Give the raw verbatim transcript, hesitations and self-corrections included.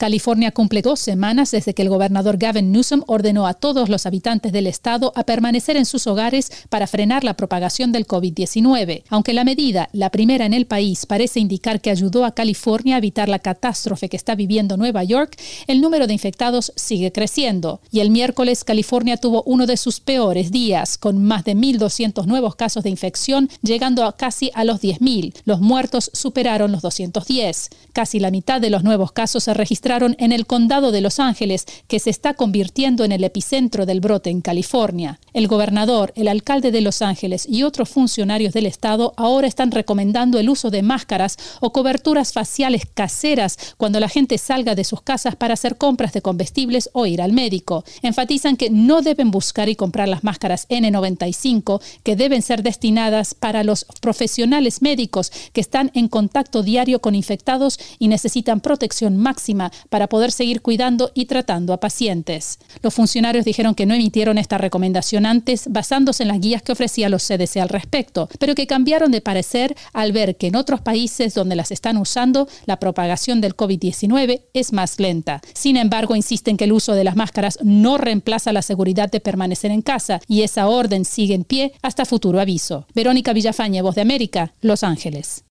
California cumple dos semanas desde que el gobernador Gavin Newsom ordenó a todos los habitantes del estado a permanecer en sus hogares para frenar la propagación del COVID diecinueve. Aunque la medida, la primera en el país, parece indicar que ayudó a California a evitar la catástrofe que está viviendo Nueva York, el número de infectados sigue creciendo. Y el miércoles, California tuvo uno de sus peores días, con más de mil doscientos nuevos casos de infección, llegando a casi a los diez mil. Los muertos superaron los doscientos diez. Casi la mitad de los nuevos casos se registraron en el condado de Los Ángeles, que se está convirtiendo en el epicentro del brote en California. El gobernador, el alcalde de Los Ángeles y otros funcionarios del estado ahora están recomendando el uso de máscaras o coberturas faciales caseras cuando la gente salga de sus casas para hacer compras de comestibles o ir al médico. Enfatizan que no deben buscar y comprar las máscaras ene noventa y cinco, que deben ser destinadas para los profesionales médicos que están en contacto diario con infectados y necesitan protección máxima para poder seguir cuidando y tratando a pacientes. Los funcionarios dijeron que no emitieron esta recomendación antes basándose en las guías que ofrecía los ce de ce al respecto, pero que cambiaron de parecer al ver que en otros países donde las están usando, la propagación del COVID diecinueve es más lenta. Sin embargo, insisten que el uso de las máscaras no reemplaza la seguridad de permanecer en casa y esa orden sigue en pie hasta futuro aviso. Verónica Villafañe, Voz de América, Los Ángeles.